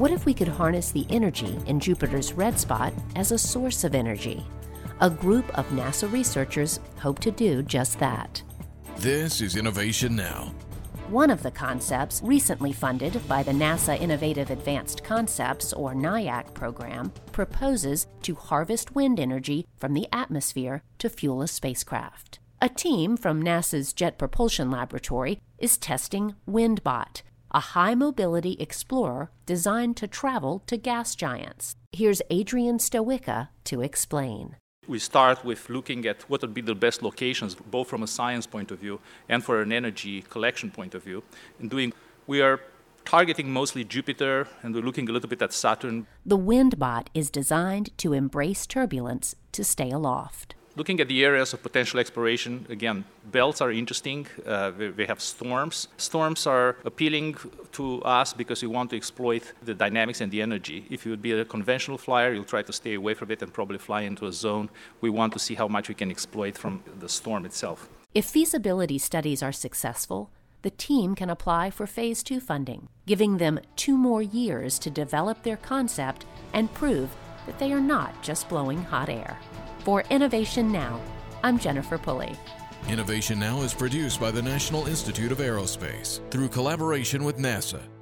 What if we could harness the energy in Jupiter's red spot as a source of energy? A group of NASA researchers hope to do just that. This is Innovation Now. One of the concepts recently funded by the NASA Innovative Advanced Concepts, or NIAC program, proposes to harvest wind energy from the atmosphere to fuel a spacecraft. A team from NASA's Jet Propulsion Laboratory is testing WindBot, a high-mobility explorer designed to travel to gas giants. Here's Adrian Stoica to explain. We start with looking at what would be the best locations, both from a science point of view and for an energy collection point of view. We are targeting mostly Jupiter, and we're looking a little bit at Saturn. The WindBot is designed to embrace turbulence to stay aloft. Looking at the areas of potential exploration, again, belts are interesting. We have storms. Storms are appealing to us because we want to exploit the dynamics and the energy. If you would be a conventional flyer, you'll try to stay away from it and probably fly into a zone. We want to see how much we can exploit from the storm itself. If feasibility studies are successful, the team can apply for Phase 2 funding, giving them 2 more years to develop their concept and prove that they are not just blowing hot air. For Innovation Now, I'm Jennifer Pulley. Innovation Now is produced by the National Institute of Aerospace through collaboration with NASA.